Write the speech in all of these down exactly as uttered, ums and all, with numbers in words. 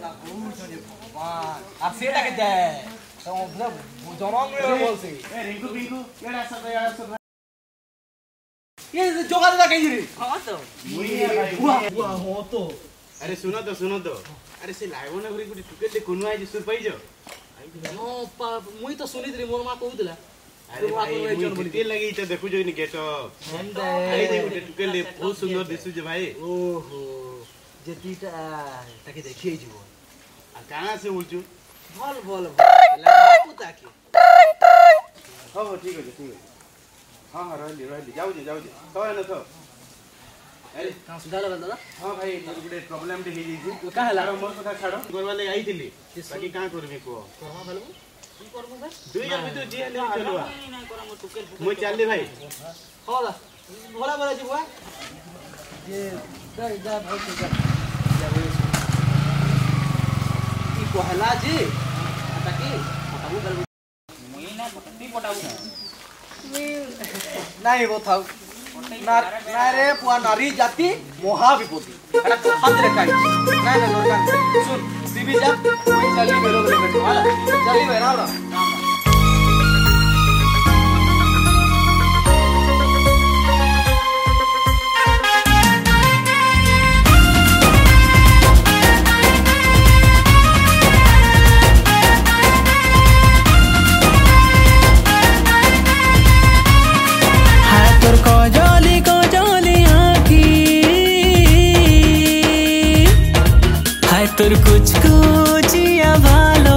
কথা কইছনি ভগবান আর সেটা কে দে তো জনম রে বলছি এ রিঙ্কু বিঙ্কু এড়া সব এড়া সব ये जोगा दादा कहीं रे हां तो मुई है भाई वाह वाह हो तो अरे सुनो तो सुनो तो अरे से लाइव ना घरी गुटी टुके दे कोनु आइ सुर पाइजो नो मुई तो सुनी रे मोर मा कहउतला अरे भाई मुई तेल लगी तो देखु जो नि गेट अरे दे गुटी टुके ले बहुत सुंदर दिसु जे भाई ओहो जेतीटा ताके देखिए जीवो आ काना से उलचू भल भल लगा पुता की हो हो ठीक है ठीक है हां हां रहली रहली जाऊ जे जाऊ जे तो है ना तो अरे कहां सुधा लगा दादा हां भाई मोर गुटे प्रॉब्लम ते हेजी छी का हला मोर कथा छाड़ो गोरवा ले आई थिली बाकी का करबे को करवा भलो की करबो भाई दुई जन बितु जे ले चलवा नहीं नहीं करा मो टुकेल मुई चलले भाई हो दा भला भला जीवो ये जा जा बहुत जा जा ई कहला जी ताकि बताबू कर मुई ना पटती पटाऊ नहीं वो था ना ना रे पुआ नारी जाति मोहा विपत्ति अरे हाथ रे काई नहीं नहीं नरकान सुन सीबी जा कोई चली बेलो बेलो बैठ वाला चली बेरा वाला তোর কুচ কুচিয়া ভালো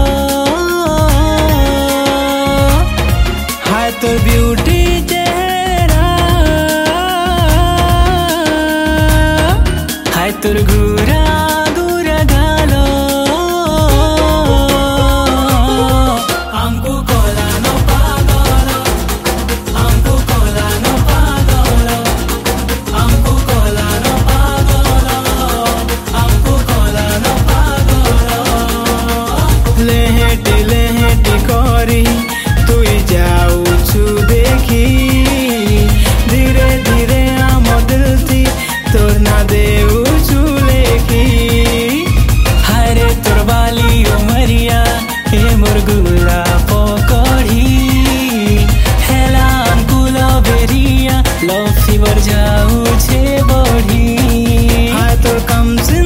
হায় তোর বিউটি চেহারা হায় তোর গুরা গুরা গালো আমকু কোলানো পাগল আমকু কোলানো পাগল আমকু কোলানো পাগল আমকু কোলানো लेहेटी लेहेटी करी तुई जाऊछु देखी धीरे धीरे आम दिल थी तोर ना देऊछु लेखी हरे तोर बाली उमरिया हे मोर गुला पकड़ी हेला अंकुला बेरिया लव फीवर जाऊछे बढ़ी हाय तोर कम सिन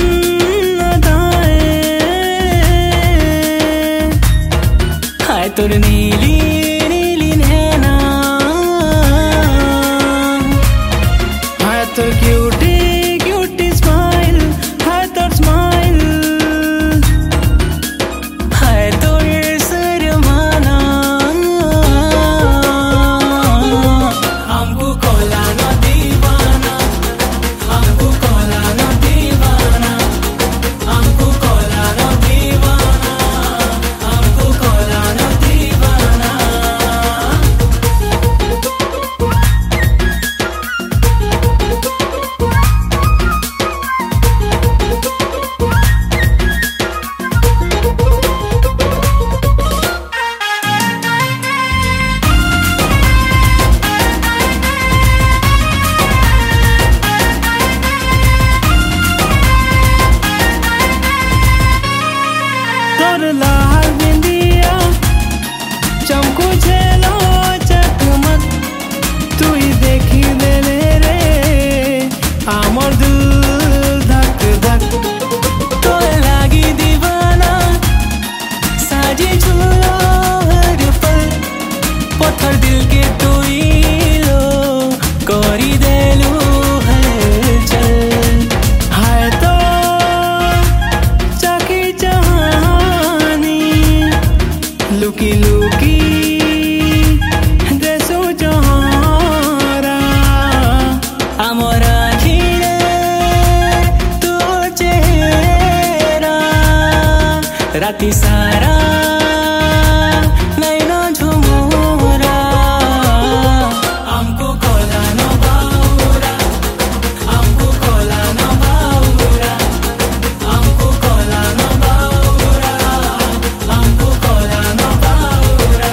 তোর নীলি নীলি নেনা হায় তোর কিউটি কিউটি স্মাইল হায় তোর স্মাইল হায় তোর শরমানা আমকু কোলানো দিবানা আমকু কোলানো দিবানা আমকু কোলানো দিবানা আমকু কোলানো लाल बिंदिया चमकू छेलो चकमक तू ही देखी देले रे आमर दिल धक धक तो लागी दीवाना साजी झूलो हर पल पत्थर दिल के तोई लो करी देलू हलचल हाय तो चाकी लुकी लुकी देशो जहारा आमरा घिरे तो चेहरा राती सारा नैना झुमोरा हमको कोलानो बाउरा हमको कोलानो बाउरा हमको कोलानो बाउरा हमको कोलानो बाउरा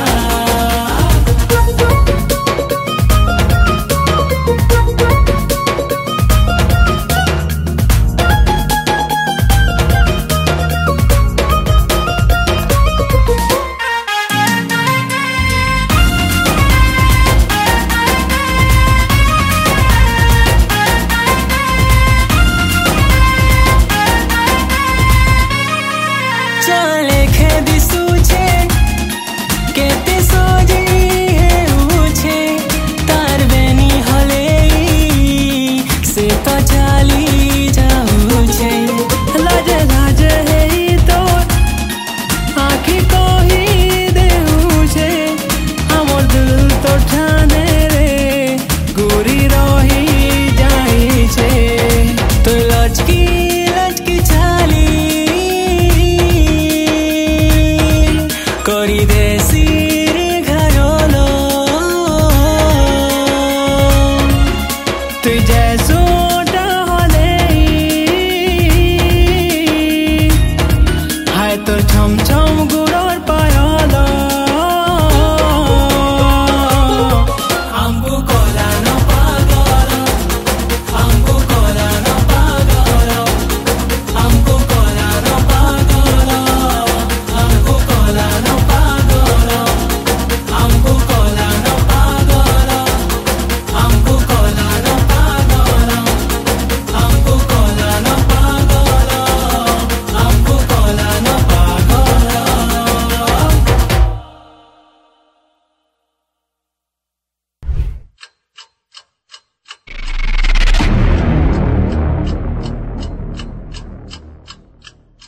তোর ছমছম